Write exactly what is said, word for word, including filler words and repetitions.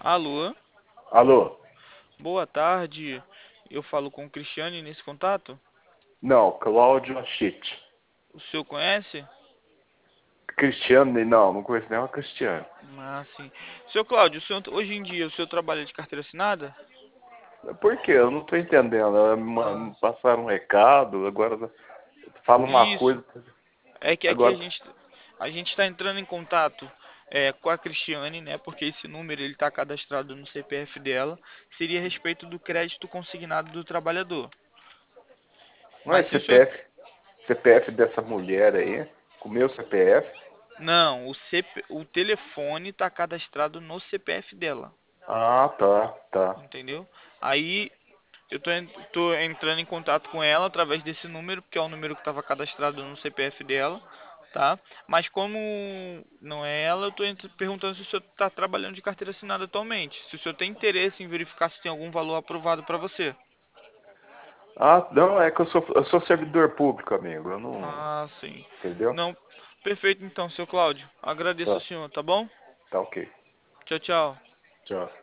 Alô, Alô? boa tarde. Eu falo com o Cristiane nesse contato. Não, Cláudio Achite. O senhor conhece? Cristiano, não, não conheço nenhuma Cristiano. Ah, sim. Seu Cláudio, o senhor, hoje em dia o senhor trabalha de carteira assinada? Por quê? Eu não tô entendendo. Ela me ma- Ah, me passaram um recado, agora fala uma isso. coisa. É que aqui a Agora. gente a gente está entrando em contato é, com a Cristiane, né? Porque esse número ele está cadastrado no C P F dela. Seria a respeito do crédito consignado do trabalhador. Não é Mas se o senhor C P F, C P F dessa mulher aí, com o meu C P F. não, o C P, o telefone está cadastrado no C P F dela, Ah, tá, tá. entendeu? Aí eu tô, en- tô entrando em contato com ela através desse número, porque é o número que estava cadastrado no C P F dela, tá? Mas como não é ela, eu tô ent- perguntando se o senhor está trabalhando de carteira assinada atualmente. Se o senhor tem interesse em verificar se tem algum valor aprovado para você. Ah, não, é que eu sou, eu sou servidor público, amigo. Eu não. Ah, sim. Entendeu? Não, perfeito então, seu Cláudio. Agradeço Tá, o senhor, tá bom? tá ok. Tchau, tchau. Tchau.